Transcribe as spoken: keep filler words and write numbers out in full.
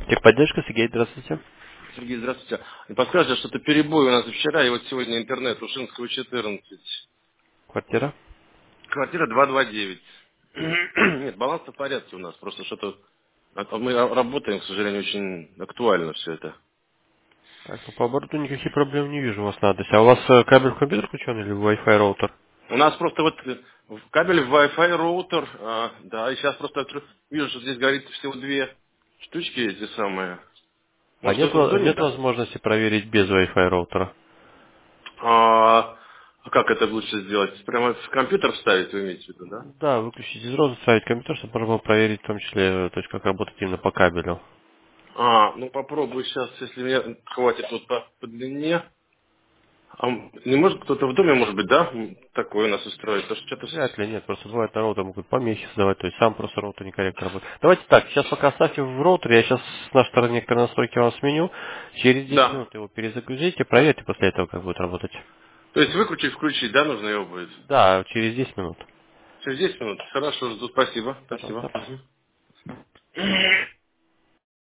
Техподдержка, Сергей, здравствуйте. Сергей, здравствуйте. Не подскажете, что-то перебой у нас и вчера, и вот сегодня интернет, Ушинского, четырнадцать. Квартира? Квартира двести двадцать девять. Нет, баланс в порядке у нас, просто что-то... а Мы работаем, к сожалению, очень актуально все это. Так, ну, по борту никаких проблем не вижу у вас на адресе. А у вас э, кабель в компьютер включен или Wi-Fi роутер? У нас просто вот э, в кабель в Wi-Fi роутер, а, да, и сейчас просто откры- вижу, что здесь горит всего две штучки эти самые. А Может, нет, кто-то во- звонит, нет да? возможности проверить без Wi-Fi роутера? А, а как это лучше сделать? Прямо в компьютер вставить, вы имеете в виду, да? Да, выключить из розы, ставить компьютер, чтобы можно было проверить в том числе, э, то есть как работать именно по кабелю. А, ну попробую сейчас, если мне хватит вот по, по длине. А м, не может кто-то в доме, может быть, да? М, Такое у нас устроить. Потому что что-то... Вряд с- ли, нет, просто бывает на роутер могут помехи создавать, то есть сам просто роутер некорректно работает. Давайте так, сейчас пока оставьте в роутере, я сейчас с нашей стороны некоторые настройки вам сменю, через десять Да. минут его перезагрузите, проверьте после этого, как будет работать. То есть выключить, включить, да, нужно его будет? Да, через десять минут. Через десять минут. Хорошо, жду. Спасибо. Спасибо. Пожалуйста. Мгм.